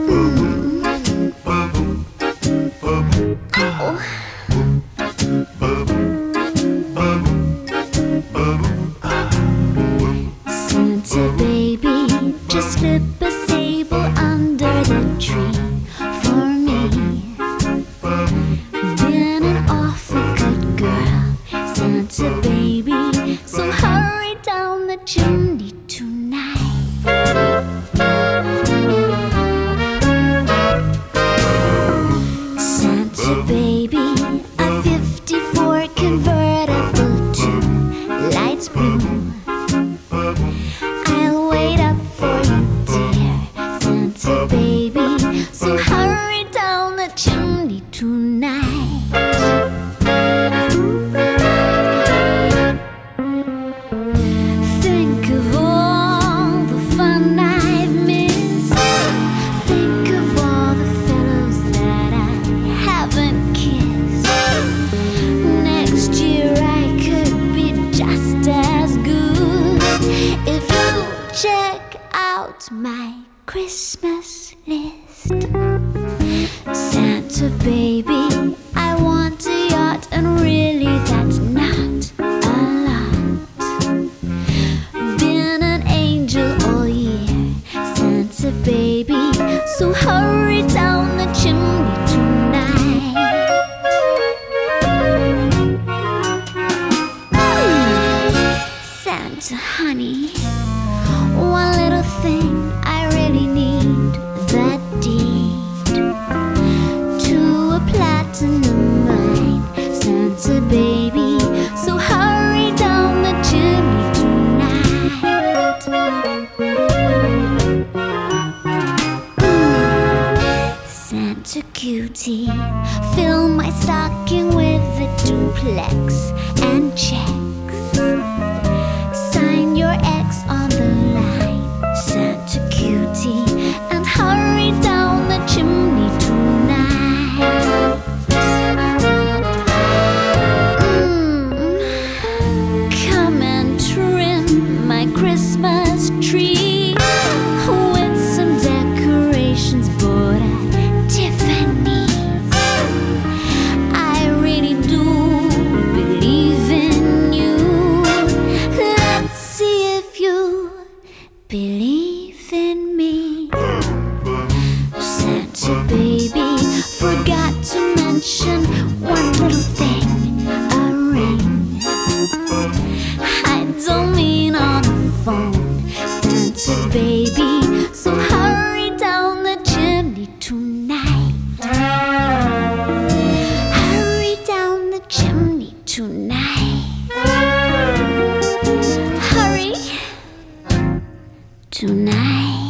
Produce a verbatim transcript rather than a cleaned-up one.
Santa baby, just slip a sable under the tree for me. Been an awful good girl, Santa baby, so hurry down the chimney tonight. Santa baby, a fifty-four convertible to light blue. I'll wait up for you, dear Santa baby, so hurry down the chimney tonight. Think of all the fun I've missed. Think of all the fellows that I haven't kissed. Next year I could be just as good if you check out my Christmas list. Santa baby, I want a yacht, and really that's not a lot. Been an angel all year, Santa baby, so hurry down the chimney tonight. Santa honey, one little thing I really need, that deed to a platinum mine, Santa baby, so hurry down the chimney tonight. Santa cutie, fill my stocking with a duplex and checks. Sign your X on the line, Santa cutie, and hurry down the chimney tonight. Mm, come and trim my Christmas tree with some decorations bought at Tiffany's. I really do believe in you. Let's see if you believe in me. Santa baby, forgot to mention one little thing, a ring. I don't mean on the phone, Santa baby, so hurry down the chimney tonight. Hurry down the chimney tonight. Hurry tonight.